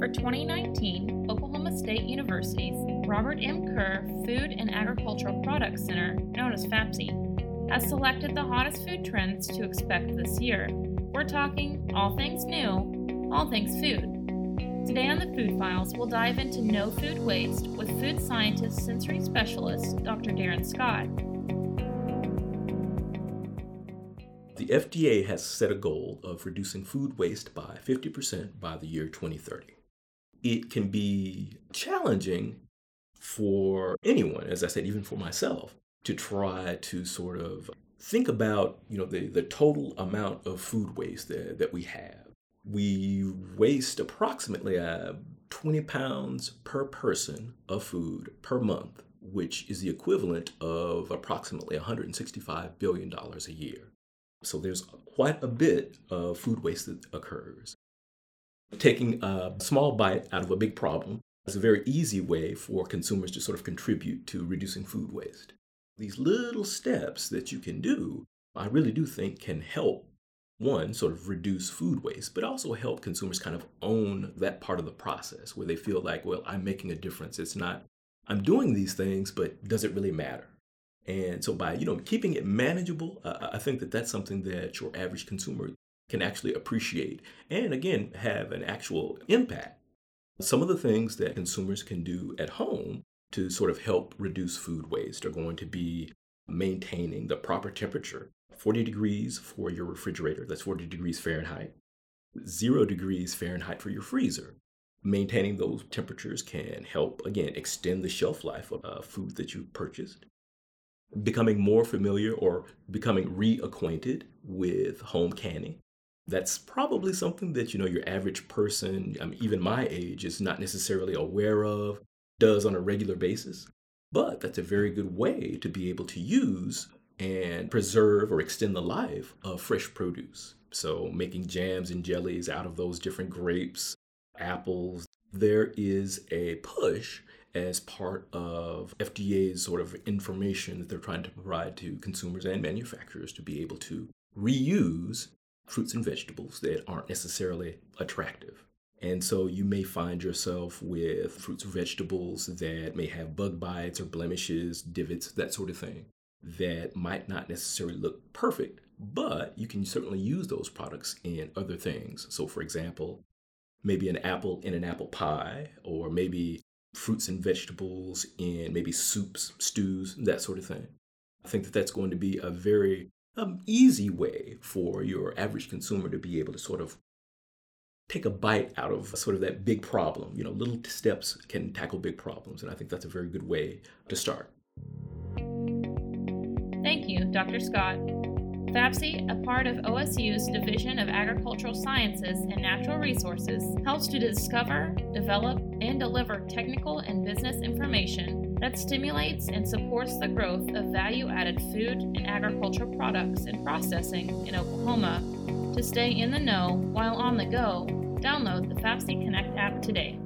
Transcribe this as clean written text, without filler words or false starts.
for 2019, Oklahoma State University's Robert M. Kerr Food and Agricultural Products Center, known as FAPSI, has selected the hottest food trends to expect this year. We're talking all things new, all things food. Today on the Food Files, we'll dive into no food waste with food scientist sensory specialist Dr. Darren Scott. The FDA has set a goal of reducing food waste by 50% by the year 2030. It can be challenging for anyone, as I said, even for myself, to try to sort of think about, the total amount of food waste that we have. We waste approximately 20 pounds per person of food per month, which is the equivalent of approximately $165 billion a year. So there's quite a bit of food waste that occurs. Taking a small bite out of a big problem is a very easy way for consumers to sort of contribute to reducing food waste. These little steps that you can do, I really do think can help, one, sort of reduce food waste, but also help consumers kind of own that part of the process where they feel like, well, I'm making a difference. It's not, I'm doing these things, but does it really matter? And so by, keeping it manageable, I think that that's something that your average consumer can actually appreciate and, again, have an actual impact. Some of the things that consumers can do at home to sort of help reduce food waste are going to be maintaining the proper temperature. 40 degrees for your refrigerator, that's 40 degrees Fahrenheit. 0 degrees Fahrenheit for your freezer. Maintaining those temperatures can help, again, extend the shelf life of food that you've purchased. Becoming more familiar or becoming reacquainted with home canning. That's probably something that, your average person, even my age, is not necessarily aware of, does on a regular basis. But that's a very good way to be able to use and preserve or extend the life of fresh produce. So making jams and jellies out of those different grapes, apples. There is a push as part of FDA's sort of information that they're trying to provide to consumers and manufacturers to be able to reuse fruits and vegetables that aren't necessarily attractive. And so you may find yourself with fruits or vegetables that may have bug bites or blemishes, divots, that sort of thing, that might not necessarily look perfect, but you can certainly use those products in other things. So for example, maybe an apple in an apple pie, or maybe fruits and vegetables in maybe soups, stews, that sort of thing. I think that that's going to be a very easy way for your average consumer to be able to sort of take a bite out of sort of that big problem. Little steps can tackle big problems, and I think that's a very good way to start. Thank you, Dr. Scott. FAPSI, a part of OSU's Division of Agricultural Sciences and Natural Resources, helps to discover, develop, and deliver technical and business information that stimulates and supports the growth of value-added food and agricultural products and processing in Oklahoma. To stay in the know while on the go, download the FAPSI Connect app today.